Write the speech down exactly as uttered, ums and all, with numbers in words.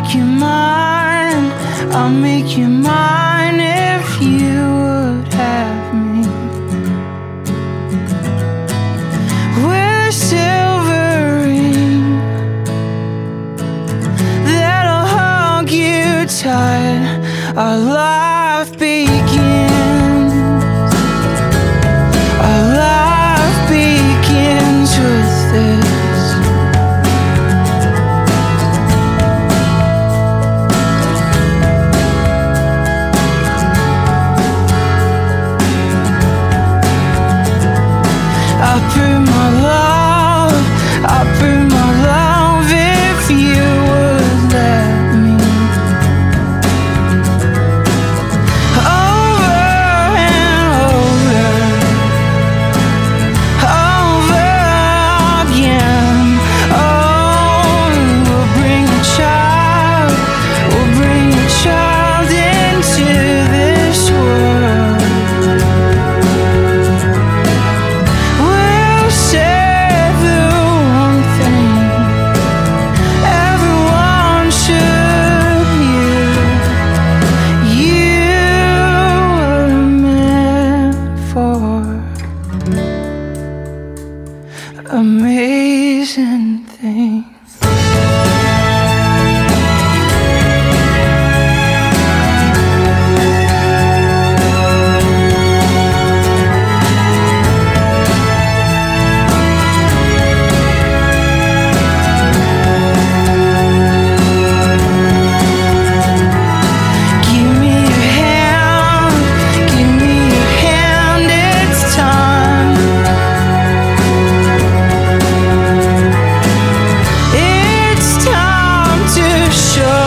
make you mine, I'll make you mine if you would have me. With a silver ring that'll hug you tight, our life begins. Our life begins with this. I prove my love, I prove my love if you would let me. Over and over, over again. Oh, we'll bring a child, we'll bring a child into this world. We'll say the one thing everyone should hear: you were meant for amazing things. Give me your hand, give me your hand, it's time. It's time to show